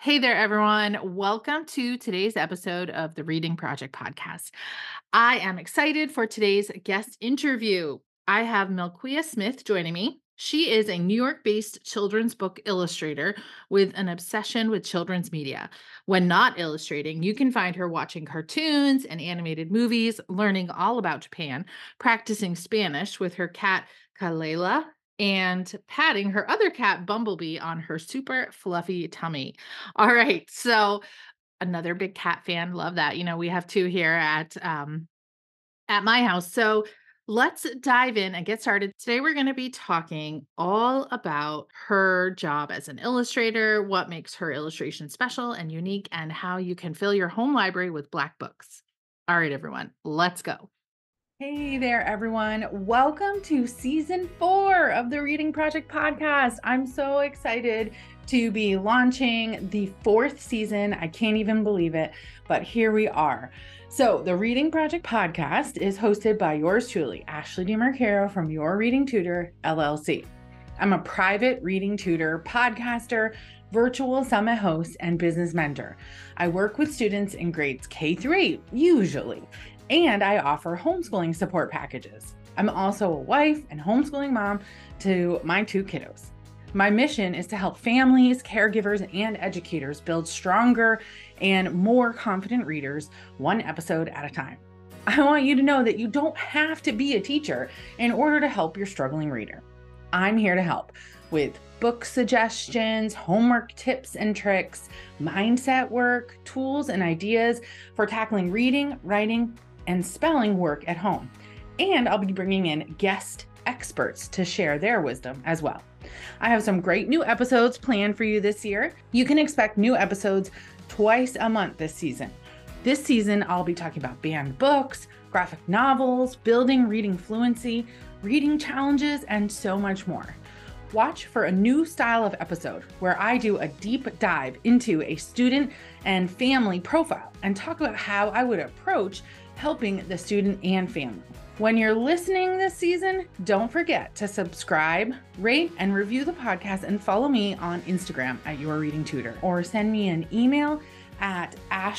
Hey there, everyone. Welcome to today's episode of the Reading Project podcast. I am excited for today's guest interview. I have Milquia Smith joining me. She is a New York based children's book illustrator with an obsession with children's media. When not illustrating, you can find her watching cartoons and animated movies, learning all about Japan, practicing Spanish with her cat, Kalela, and patting her other cat, Bumblebee, on her super fluffy tummy. All right. So another big cat fan. Love that. We have two here at my house. So let's dive in and get started. Today we're going to be talking all about her job as an illustrator, what makes her illustration special and unique, and how you can fill your home library with black books. All right, everyone, let's go. Hey there, everyone. Welcome to season 4 of the Reading Project podcast. I'm so excited to be launching the 4th season. I can't even believe it, but here we are. So, the Reading Project podcast is hosted by yours truly, Ashley DeMarcaro from Your Reading Tutor, LLC. I'm a private reading tutor, podcaster, virtual summit host, and business mentor. I work with students in grades K through 8, usually, and I offer homeschooling support packages. I'm also a wife and homeschooling mom to my 2 kiddos. My mission is to help families, caregivers, and educators build stronger and more confident readers, one episode at a time. I want you to know that you don't have to be a teacher in order to help your struggling reader. I'm here to help with book suggestions, homework tips and tricks, mindset work, tools and ideas for tackling reading, writing, and spelling work at home. And I'll be bringing in guest experts to share their wisdom as well. I have some great new episodes planned for you this year. You can expect new episodes twice a month this season. This season, I'll be talking about banned books, graphic novels, building reading fluency, reading challenges, and so much more. Watch for a new style of episode where I do a deep dive into a student and family profile and talk about how I would approach helping the student and family. When you're listening this season, don't forget to subscribe, rate, and review the podcast and follow me on Instagram at Your Reading Tutor, or send me an email at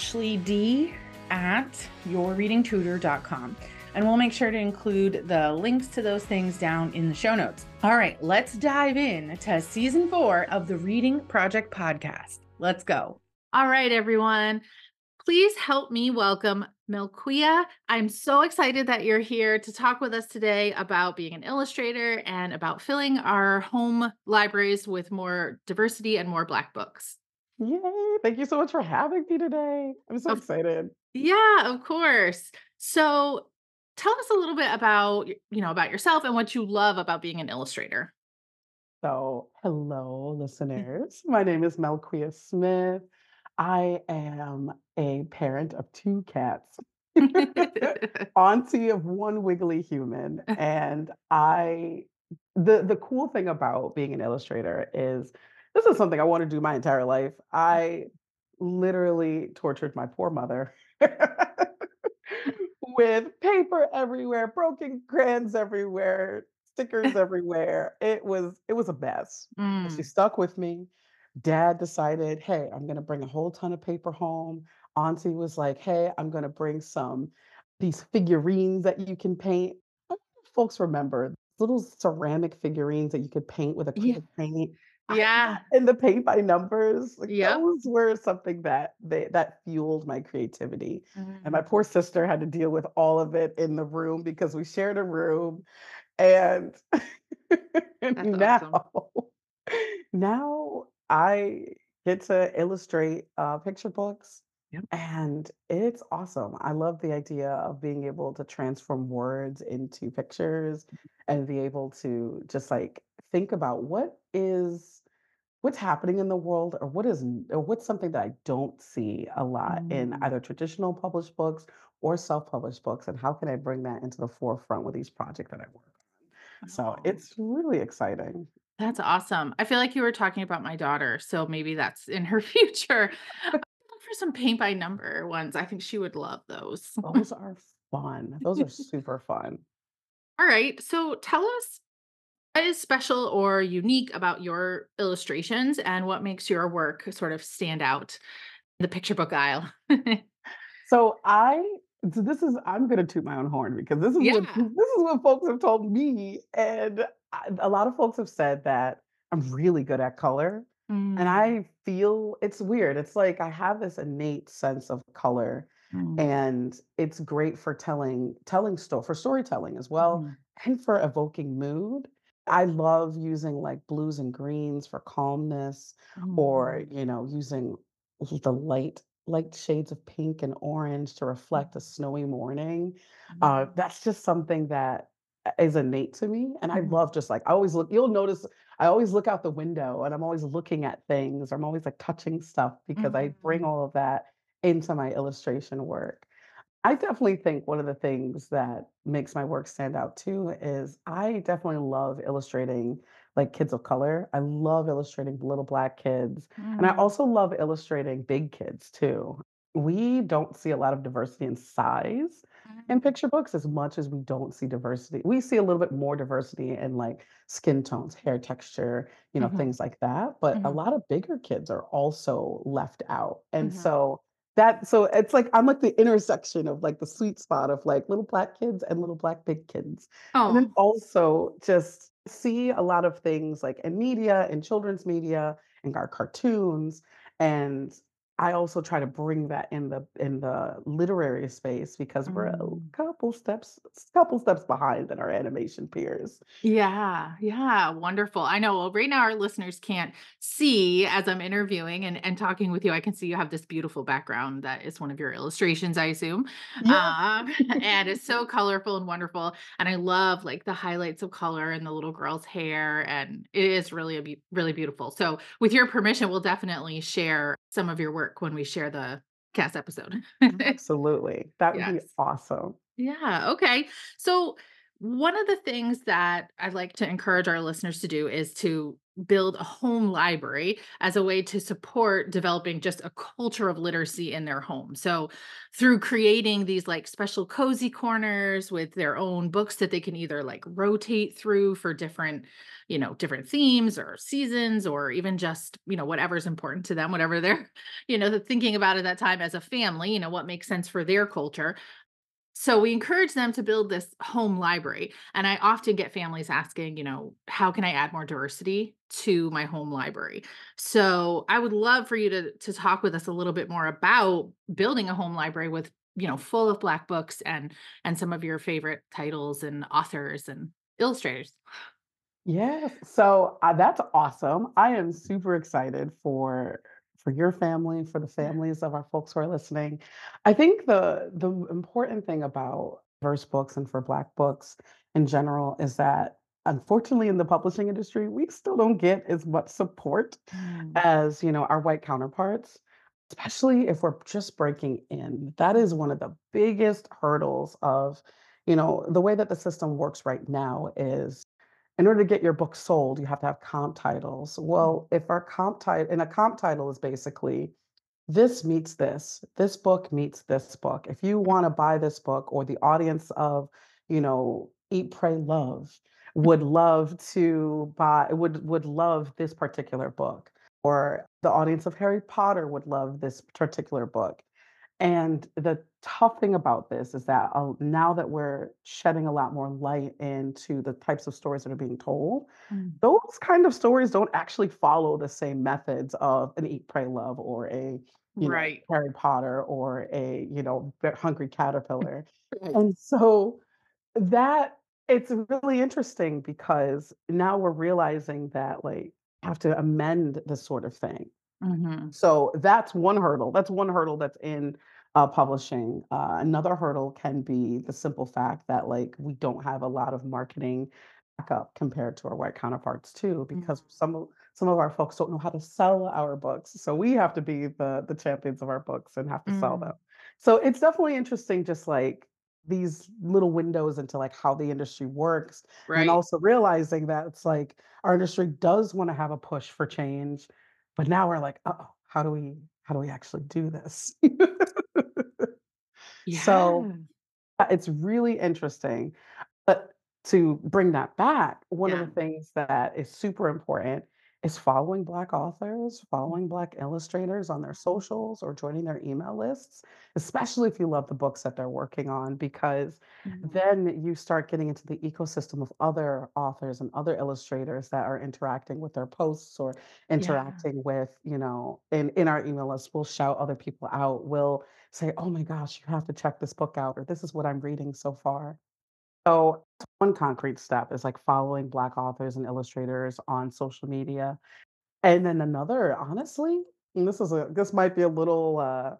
ashleyd@yourreadingtutor.com. And we'll make sure to include the links to those things down in the show notes. All right, let's dive in to season 4 of the Reading Project podcast. Let's go. All right, everyone. Please help me welcome Milquia. I'm so excited that you're here to talk with us today about being an illustrator and about filling our home libraries with more diversity and more Black books. Yay! Thank you so much for having me today. I'm so Of excited. Yeah, of course. So tell us a little bit about, about yourself and what you love about being an illustrator. So, hello, listeners. My name is Melquia Smith. I am a parent of 2 cats, auntie of 1 wiggly human, and the cool thing about being an illustrator is this is something I wanna do my entire life. I literally tortured my poor mother with paper everywhere, broken crayons everywhere, stickers everywhere. It was a mess. But she Mm, stuck with me. Dad decided, "Hey, I'm gonna bring a whole ton of paper home." Auntie was like, "Hey, I'm gonna bring some these figurines that you can paint." I don't know if folks remember little ceramic figurines that you could paint with yeah. acrylic paint. Yeah. And the paint by numbers, like, Yep. those were something that fueled my creativity, and my Mm, poor sister had to deal with all of it in the room because we shared a room, and and that's awesome. now I get to illustrate, picture books, Yep. and it's awesome. I love the idea of being able to transform words into pictures and be able to just, like, think about what's happening in the world or what's something that I don't see a lot in Mm. either traditional published books or self-published books, and how can I bring that into the forefront with each project that I work on? So Oh, it's really exciting. that's awesome. I feel like you were talking about my daughter, so maybe that's in her future. Look for some paint by number ones. I think she would love those. Those are fun. Those are super fun. All right. So tell us. What is special or unique about your illustrations, and what makes your work sort of stand out in the picture book aisle? So I so this is I'm gonna toot my own horn because Yeah. this is what folks have told me, and a lot of folks have said that I'm really good at color, and Mm, I feel it's weird. It's like I have this innate sense of color, mm, and it's great for for storytelling as well, mhm, and for evoking mood. I love using like blues and greens for calmness, or mm, using the light shades of pink and orange to reflect a snowy morning. mm, That's just something that is innate to me. And I mhm, love just like, I always look, you'll notice I always look out the window and I'm always looking at things. Or I'm always like touching stuff because I bring mhm, all of that into my illustration work. I definitely think one of the things that makes my work stand out too is I definitely love illustrating like kids of color. I love illustrating little black kids. And I mm, also love illustrating big kids too. We don't see a lot of diversity in size in mm, picture books as much as we don't see diversity. We see a little bit more diversity in like skin tones, hair texture, mhm, things like that. But a mhm, lot of bigger kids are also left out. And mhm. so it's like I'm like the intersection of like the sweet spot of like little black kids and little black big kids. And then Oh, also just see a lot of things like in media, in children's media, in our cartoons. And I also try to bring that in the literary space because we're a mm. couple steps behind than our animation peers. Yeah, yeah, wonderful. I know. Well, right now our listeners can't see as I'm interviewing and talking with you. I can see you have this beautiful background that is one of your illustrations, I assume. Yes. And it's so colorful and wonderful. And I love like the highlights of color and the little girl's hair. And it is really really beautiful. So, with your permission, we'll definitely share some of your work when we share the cast episode. Absolutely. That would be Yes. awesome. Yeah. Okay. So, one of the things that I'd like to encourage our listeners to do is to build a home library as a way to support developing just a culture of literacy in their home. So, through creating these like special cozy corners with their own books that they can either like rotate through for different, different themes or seasons, or even just, whatever's important to them, whatever they're, thinking about at that time as a family, what makes sense for their culture. So we encourage them to build this home library. And I often get families asking, how can I add more diversity to my home library? So I would love for you to talk with us a little bit more about building a home library with, full of black books and some of your favorite titles and authors and illustrators. Yes. So, that's awesome. I am super excited for your family, for the families of our folks who are listening. I think the important thing about verse books and for Black books in general is that unfortunately in the publishing industry, we still don't get as much support Mm, as, our white counterparts, especially if we're just breaking in. That is one of the biggest hurdles of, the way that the system works right now is in order to get your book sold, you have to have comp titles. mm, Well, if our comp title and a comp title is basically this meets this book meets this book. If you want to buy this book, or the audience of, Eat, Pray, Love would love this particular book, or the audience of Harry Potter would love this particular book. And the tough thing about this is that now that we're shedding a lot more light into the types of stories that are being told, mm. those kind of stories don't actually follow the same methods of an Eat, Pray, Love, or a, Right. Harry Potter, or a, Hungry Caterpillar. Right. And so that it's really interesting because now we're realizing that like have to amend this sort of thing. Mhm. So that's one hurdle. That's one hurdle that's in publishing. Another hurdle can be the simple fact that like we don't have a lot of marketing backup compared to our white counterparts too, because Mhm. some of our folks don't know how to sell our books. So we have to be the champions of our books and have to sell them. Mm. So it's definitely interesting, just like these little windows into like how the industry works, and then Right. also realizing that it's like our industry does want to have a push for change, but now we're like, "Uh-oh, how do we actually do this?" So, Yeah. it's really interesting. But to bring that back, one of Yeah. the things that is super important is following Black authors, following Black illustrators on their socials or joining their email lists, especially if you love the books that they're working on, because Mhm. then you start getting into the ecosystem of other authors and other illustrators that are interacting with their posts or Yeah. interacting with, in our email list, we'll shout other people out. We'll say, oh my gosh, you have to check this book out, or this is what I'm reading so far. So, one concrete step is like following Black authors and illustrators on social media. And then another, honestly, and this might be a little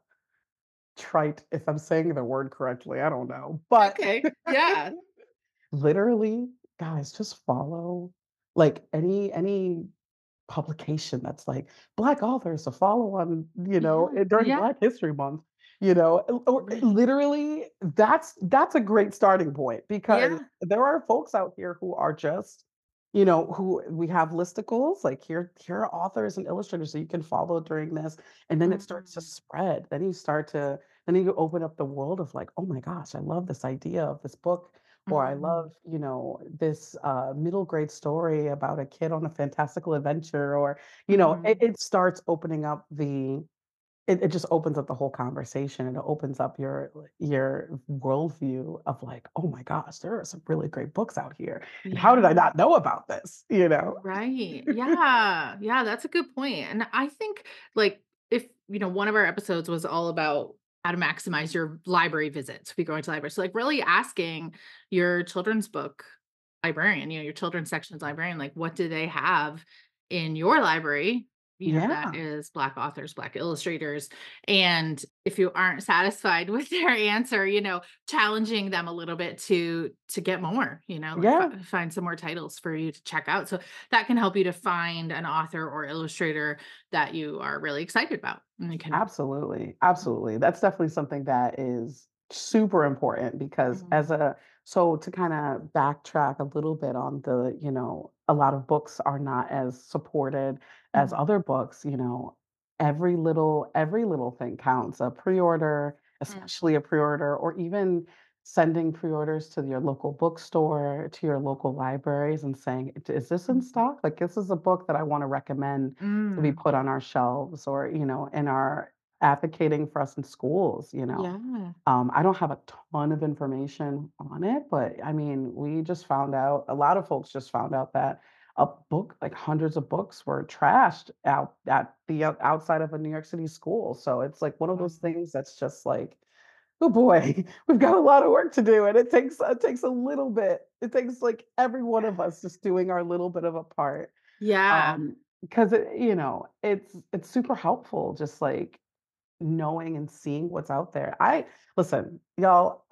trite if I'm saying the word correctly. I don't know. But Okay. Yeah. literally, guys, just follow like any publication that's like Black authors to follow on, Yeah. during Yeah. Black History Month, or Right. literally that's a great starting point because Yeah. there are folks out here who are just, who we have listicles, like here are authors and illustrators that you can follow during this, and then it starts to Mhm. spread. Then you open up the world of like, oh my gosh, I love this idea of this book, or I Mhm. love, this middle grade story about a kid on a fantastical adventure, or, it, Mhm. it starts opening up it just opens up the whole conversation, and it opens up your worldview of like, oh my gosh, there are some really great books out here. And how did I Yeah. not know about this? Right. Yeah. Yeah, that's a good point. And I think like if, one of our episodes was all about how to maximize your library visits, if you're going to library. So like really asking your children's book librarian, your children's sections librarian, like what do they have in your library? That Yeah. is Black authors, Black illustrators. And if you aren't satisfied with their answer, challenging them a little bit to get more, like Yeah. find some more titles for you to check out. So that can help you to find an author or illustrator that you are really excited about. And you can Absolutely, absolutely. That's definitely something that is super important because Mhm, so to kind of backtrack a little bit on a lot of books are not as supported as mhm, other books, every little thing counts. A pre-order, mhm, especially a pre-order, or even sending pre-orders to your local bookstore, to your local libraries and saying, Is this in mhm, stock? Like this is a book that I want to recommend to be mm. put on our shelves, or, in our advocating for us in schools. Yeah. I don't have a ton of information on it, but I mean, we just found out, a lot of folks just found out that a book, like hundreds of books were trashed out at the outside of a New York City school. So it's like one of those Wow. things that's just like, oh boy, we've got a lot of work to do. And it takes a little bit. It takes like every one of us just doing our little bit of a part. Yeah. Because it's super helpful just like knowing and seeing what's out there. I listen, y'all,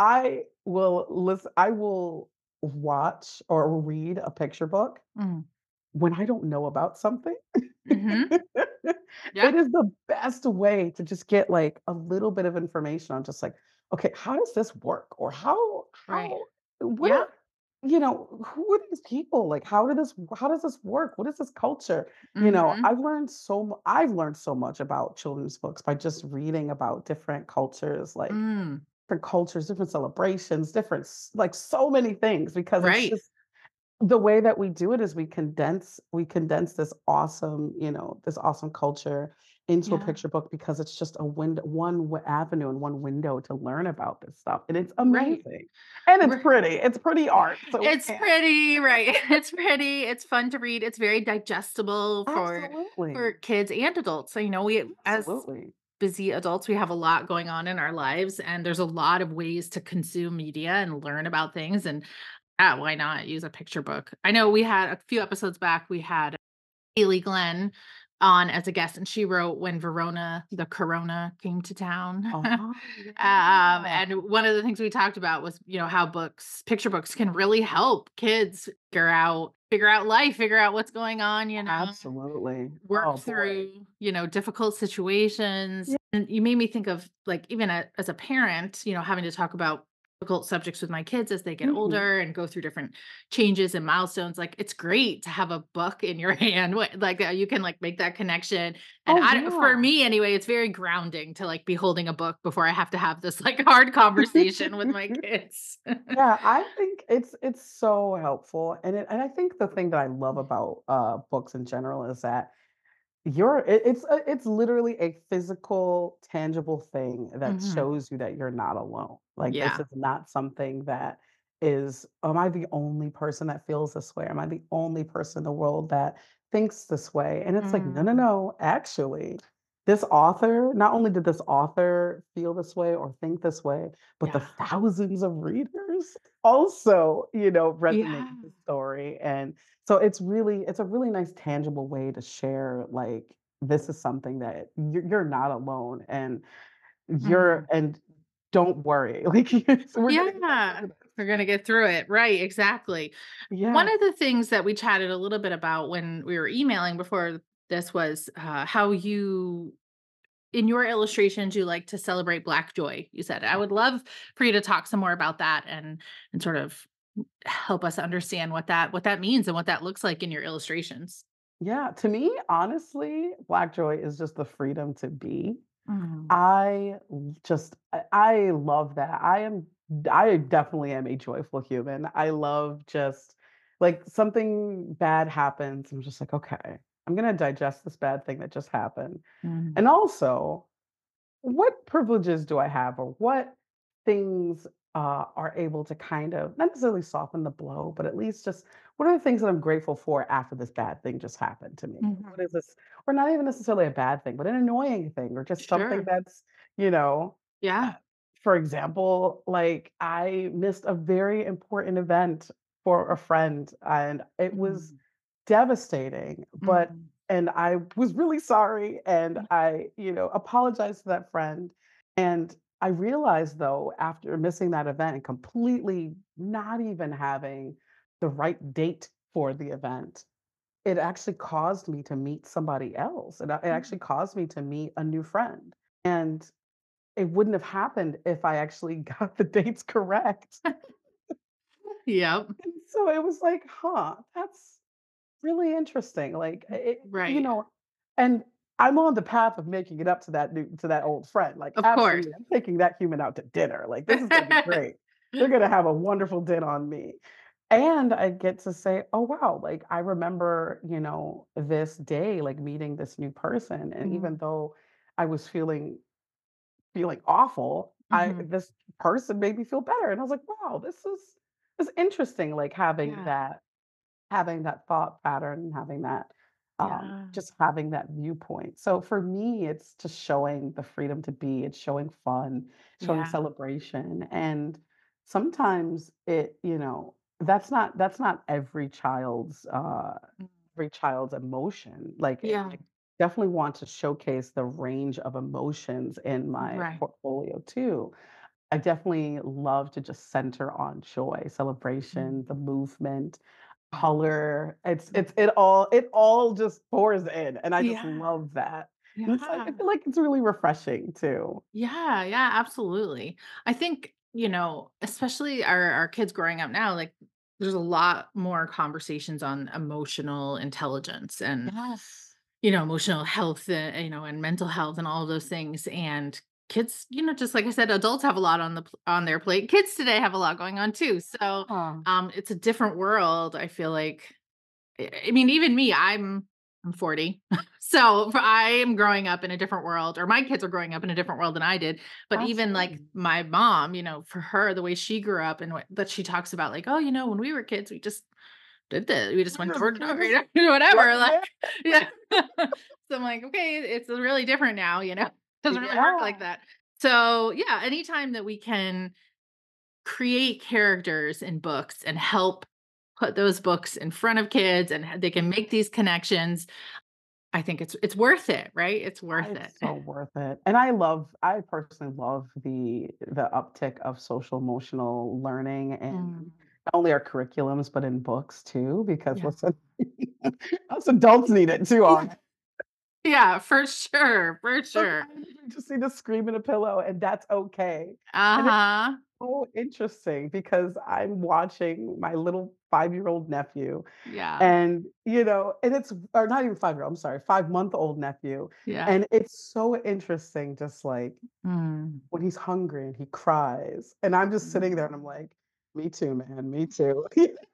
I will watch or read a picture book Mm. when I don't know about something. Mhm. It Yeah. is the best way to just get like a little bit of information on just like, okay, how does this work? Or Right. what Yeah. are who are these people? Like how does this work? What is this culture? Mhm. I've learned so much about children's books by just reading about different cultures, like Mm. different cultures, different celebrations, like so many things, because it's Right. just the way that we do it is we condense this awesome culture into a Yeah. picture book, because it's just a avenue and one window to learn about this stuff, and it's Right. amazing, and Right. it's pretty art, so it It's can't. pretty, right. It's pretty, it's fun to read, it's very digestible for Absolutely, kids and adults. So, we as absolutely. busy adults, we have a lot going on in our lives, and there's a lot of ways to consume media and learn about things, and, yeah, why not use a picture book? I know we had a few episodes back, we had Haley Glenn on as a guest, and she wrote When Verona the Corona Came to Town. Oh, yeah. And one of the things we talked about was, how picture books can really help kids figure out life, figure out what's going on, Absolutely. work Oh, boy. through, difficult situations. Yeah. And you made me think of like even as a parent, having to talk about difficult subjects with my kids as they get Mhm. older and go through different changes and milestones. Like it's great to have a book in your hand, like you can like make that connection. And Oh, for yeah. me anyway, it's very grounding to like be holding a book before I have to have this like hard conversation with my kids. Yeah, I think it's so helpful, and I think the thing that I love about, books in general is that it's literally a physical, tangible thing that Mhm. shows you that you're not alone. Like, this Yeah. is not something that is, "Am I the only person that feels this way? Am I the only person in the world that thinks this way?" And it's like, "No, no, Mm. no. Actually, this author not only did this author feel this way or think this way, but the Yeah. thousands of readers also, resonate Yeah. with the story." And so it's a really nice tangible way to share, like, this is something that you're not alone, and Mhm. don't worry, like, we're gonna get Yeah. through We're this. gonna get through it. Right, exactly. One Yeah. of the things that we chatted a little bit about when we were emailing before this was, how you in your illustrations, you like to celebrate Black joy, you said. I would love for you to talk some more about that and sort of help us understand what that means and what that looks like in your illustrations. Yeah, to me, honestly, Black joy is just the freedom to be. Mm. I love that. I definitely am a joyful human. I love just like something bad happens. I'm just like, okay, I'm gonna digest this bad thing that just happened. Mhm. And also, what privileges do I have, or what things are able to kind of not necessarily soften the blow, but at least just what are the things that I'm grateful for after this bad thing just happened to me? What Mhm. is this, or not even necessarily a bad thing, but an annoying thing, or just something Sure. that's, you know, uh, Yeah. for example, like I missed a very important event for a friend, and it was Mm. devastating, but Mhm. and I was really sorry, and I, apologized to that friend, and I realized, though, after missing that event and completely not even having the right date for the event, it actually caused me to meet somebody else, it actually Mm. caused me to meet a new friend, and it wouldn't have happened if I actually got the dates correct. Yep. And so it was like, "Huh, that's really interesting." Like, Right. and I'm on the path of making it up to that old friend. Like, Of course. absolutely, I'm taking that human out to dinner. Like, this is gonna be great. They're gonna have a wonderful din on me. And I get to say, "Oh, wow, like, I remember, this day, like, meeting this new person, and even Mhm. though I was feeling awful, I Mhm. this person made me feel better." And I was like, "Wow, this is interesting," like, Yeah. having that thought pattern and having that, Yeah. just having that viewpoint. So for me, it's just showing the freedom to be, it's showing fun, showing Yeah. celebration. And sometimes that's not Mm. every child's emotion. Like, Yeah. I definitely want to showcase the range of emotions in my Right. portfolio too. I definitely love to just center on joy, celebration, the Mhm. movement, Yeah. color. It all just pours in, and I just Yeah. love that. And it's like I Yeah. feel like it's really refreshing too. Yeah, yeah, absolutely. I think, especially our kids growing up now, like there's a lot more conversations on emotional intelligence and, Yes. emotional health, and mental health and all of those things. And kids, just like I said, adults have a lot on their plate. Kids today have a lot going on too. So, Ah, it's a different world. I feel like I mean, even me, I'm 40. So I am growing up in a different world, or my kids are growing up in a different world than I did. But even like absolutely. my mom, for her, the way she grew up and that she talks about, like, oh, when we were kids, we just did this. We just went door to Can we door, just run whatever. it Like, down? yeah. So I'm like, okay, it's really different now, doesn't really work like Yeah. that. So yeah, anytime that we can create characters in books and help put those books in front of kids and they can make these connections, I think it's worth it, right? It's worth it. It's so worth it. And I personally love the uptick of social emotional learning and Mm. not only our curriculums, but in books too, because Yeah. listen, us adults need it too. Yeah. Yeah, for sure, for sure. Sometimes we just need to scream in a pillow, and that's okay. And Uh-huh. so interesting because I'm watching my little 5-year-old nephew Yeah. and, and it's or not even 5-year-old, I'm sorry, 5-month-old nephew, Yeah. and it's so interesting just, like, Mm. when he's hungry and he cries, and I'm just sitting there Mm. and I'm like, "Me too, man, me too."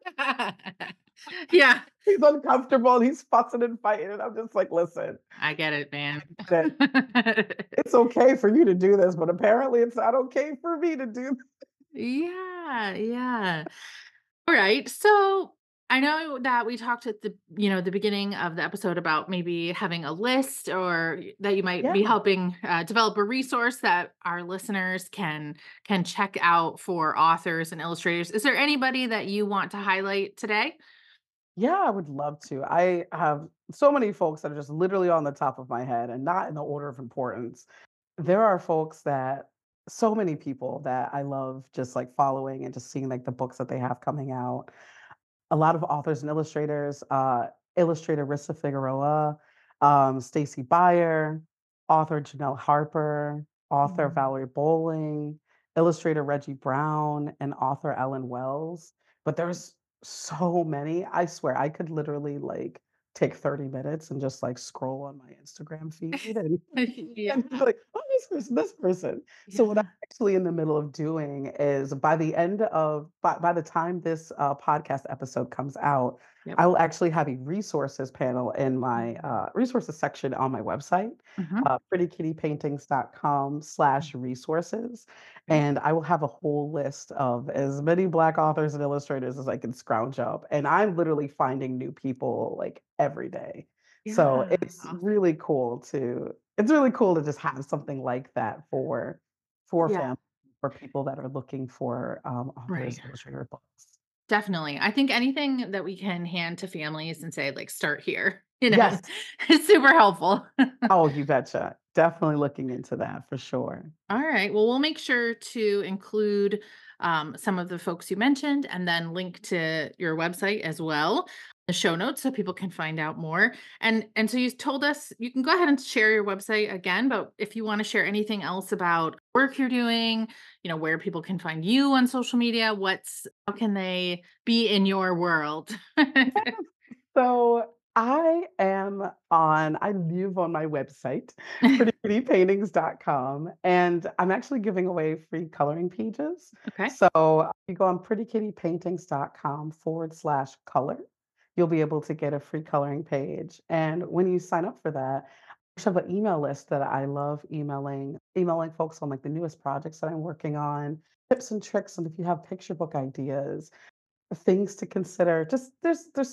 Yeah, He's uncomfortable and he's fussing and fighting, and I'm just like, "Listen, I get it, man. that it's okay for you to do this, but apparently it's not okay for me to do." Yeah, yeah. All right. So I know that we talked at the beginning of the episode about maybe having a list or that you might be Yeah. helping develop a resource that our listeners can check out for authors and illustrators. Is there anybody that you want to highlight today? Yeah, I would love to. I have so many folks that are just literally on the top of my head and not in the order of importance. There are folks that so many people that I love just like following and just seeing like the books that they have coming out. A lot of authors and illustrators, illustrator Rissa Figueroa, Stacy Beyer, author Janelle Harper, author Mm. Valerie Bowling, illustrator Reggie Brown, and author Ellen Wells. But there's so many. I swear I could literally like take 30 minutes and just like scroll on my Instagram feed and Yeah. and be like, oh, this person, this person. So what I'm Yeah. actually in the middle of doing is by the time this podcast episode comes out, Yep. I will actually have a resources panel in my Mm. resources section on my website, Mhm. prettykittypaintings.com/resources. Okay. And I will have a whole list of as many Black authors and illustrators as I can scrounge up. And I'm literally finding new people like every day. So Yeah. Awesome. it's really cool to just have something like that for Yeah. families, for people that are looking for authors Right. and illustrator books. Definitely. I think anything that we can hand to families and say, like, start here, Yes. is super helpful. Oh, you betcha. Definitely looking into that for sure. All right. Well, we'll make sure to include some of the folks you mentioned and then link to your website as well, the show notes so people can find out more. And so you told us you can go ahead and share your website again, but if you want to share anything else about work you're doing, where people can find you on social media, how can they be in your world? So I live on my website, prettykittypaintings.com, and I'm actually giving away free coloring pages. Okay. So you go on prettykittypaintings.com/color. You'll be able to get a free coloring page. And when you sign up for that, I have an email list that I love emailing folks on like the newest projects that I'm working on, tips and tricks, and if you have picture book ideas, things to consider. Just there's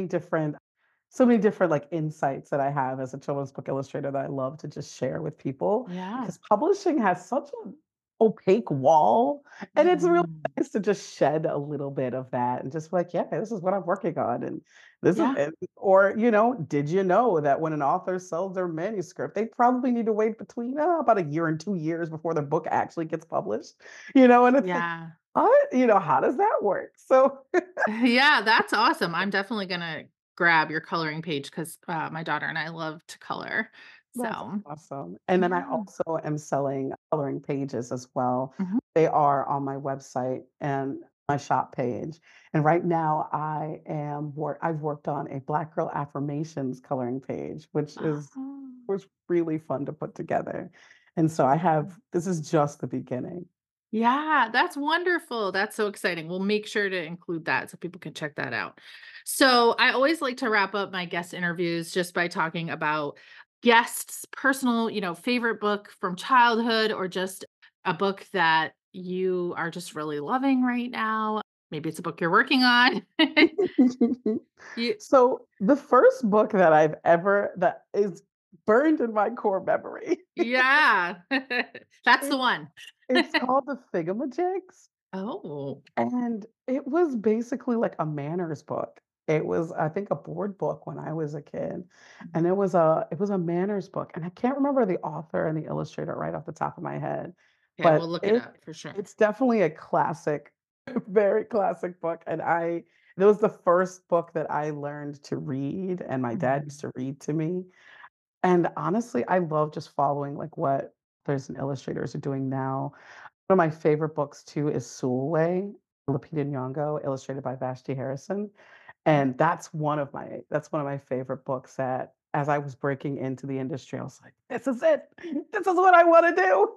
so many different like insights that I have as a children's book illustrator that I love to just share with people Yeah. because publishing has such an opaque wall and it's really Mhm. nice to just shed a little bit of that and just be like, yeah, this is what I'm working on and this is Yeah. it. Or, did you know that when an author sells their manuscript, they probably need to wait between about a year and 2 years before their book actually gets published? And it's like, Yeah. how does that work? So Yeah, that's awesome. I'm definitely gonna grab your coloring page because my daughter and I love to color. that's So, awesome. And then I yeah. also am selling coloring pages as well. Mhm. They are on my website and my shop page. And right now I've worked on a Black Girl Affirmations coloring page, which is Oh. was really fun to put together. And so this is just the beginning. Yeah, that's wonderful. That's so exciting. We'll make sure to include that so people can check that out. So, I always like to wrap up my guest interviews just by talking about guests' personal, favorite book from childhood or just a book that you are just really loving right now. Maybe it's a book you're working on. You So the first book that is burned in my core memory. Yeah. That's the It's one. it's called The Figamajigs, Oh. and it was basically like a manners book. It was, I think, a board book when I was a kid, and it was a manners book, and I can't remember the author and the illustrator right off the top of my head, Okay, we'll but look it up for sure. it's definitely a classic, very classic book, and it was the first book that I learned to read, and my dad used Mhm. to read to me. And honestly, I love just following like what authors and illustrators are doing now. One of my favorite books too is Sulwe, Lupita Nyong'o, illustrated by Vashti Harrison. And that's one of my favorite books that as I was breaking into the industry, I was like, "This is it. This is what I wanna do."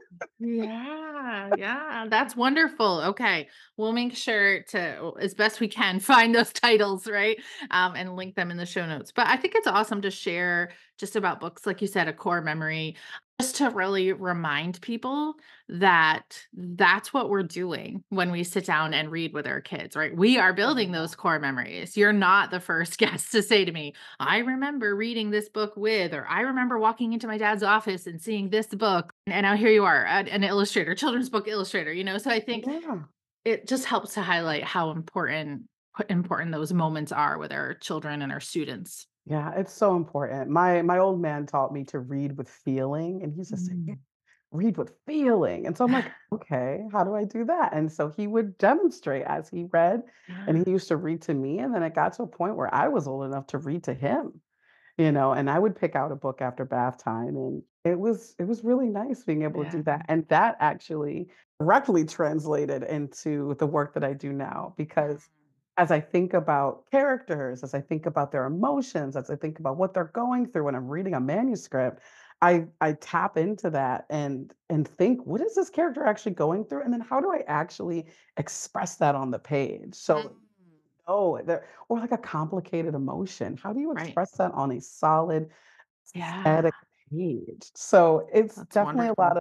Yeah, yeah, that's wonderful. Okay, we'll make sure to, as best we can, find those titles, right? And link them in the show notes. But I think it's awesome to share just about books, like you said, a core memory, just to really remind people that that's what we're doing when we sit down and read with our kids, right? We are building Yeah. those core memories. You're not the first guest to say to me, I remember reading this book with, or I remember walking into my dad's office and seeing this book. And now here you are, an illustrator, children's book illustrator, So I think Yeah. it just helps to highlight how important those moments are with our children and our students. Yeah, it's so important. My old man taught me to read with feeling, and he's just saying, Mm. read with feeling. And so I'm like, okay, how do I do that? And so he would demonstrate as he read, and Yeah, he used to read to me. And then it got to a point where I was old enough to read to him, and I would pick out a book after bath time. And it was really nice being able to yeah. do that. And that actually directly translated into the work that I do now because as I think about characters, as I think about their emotions, as I think about what they're going through when I'm reading a manuscript, I tap into that and think, what is this character actually going through? And then how do I actually express that on the page? Mm. So, oh, there or like a complicated emotion. How do you Right. express that on a solid Yeah, static page? So it's that's definitely wonderful.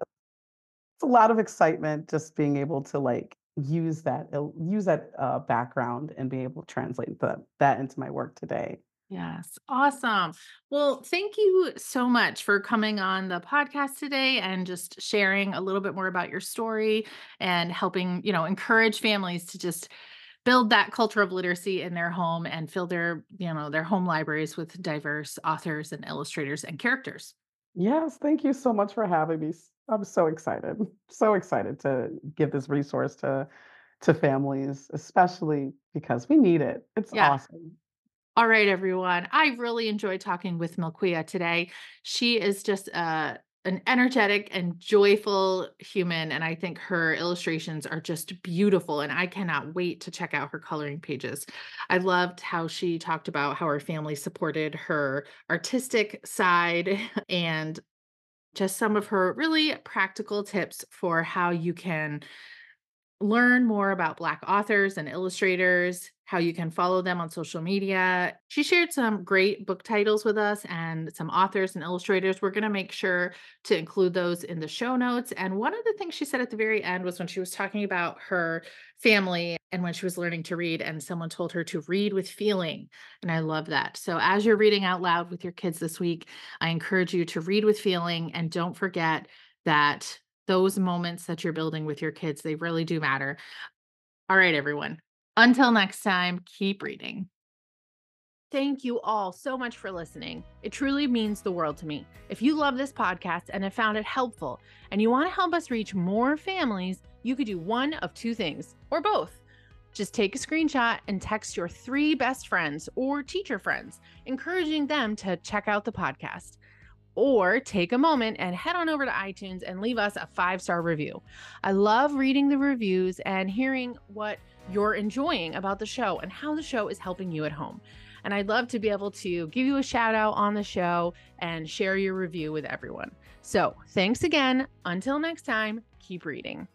a lot of excitement just being able to like use that background and be able to translate that into my work today. Yes, awesome. Well, thank you so much for coming on the podcast today and just sharing a little bit more about your story and helping, encourage families to just build that culture of literacy in their home and fill their home libraries with diverse authors and illustrators and characters. Yes, thank you so much for having me. I'm so excited. So excited to give this resource to families, especially because we need it. It's Yeah. awesome. All right, everyone. I really enjoyed talking with Milquia today. She is just an energetic and joyful human, and I think her illustrations are just beautiful. And I cannot wait to check out her coloring pages. I loved how she talked about how her family supported her artistic side and just some of her really practical tips for how you can learn more about Black authors and illustrators, how you can follow them on social media. She shared some great book titles with us and some authors and illustrators. We're going to make sure to include those in the show notes. And one of the things she said at the very end was when she was talking about her family and when she was learning to read, and someone told her to read with feeling. And I love that. So, as you're reading out loud with your kids this week, I encourage you to read with feeling and don't forget that those moments that you're building with your kids, they really do matter. All right, everyone. Until next time, keep reading. Thank you all so much for listening. It truly means the world to me. If you love this podcast and have found it helpful and you want to help us reach more families, you could do one of two things or both. Just take a screenshot and text your 3 best friends or teacher friends, encouraging them to check out the podcast. Or take a moment and head on over to iTunes and leave us a 5-star review. I love reading the reviews and hearing what you're enjoying about the show and how the show is helping you at home. And I'd love to be able to give you a shout out on the show and share your review with everyone. So thanks again. Until next time, keep reading.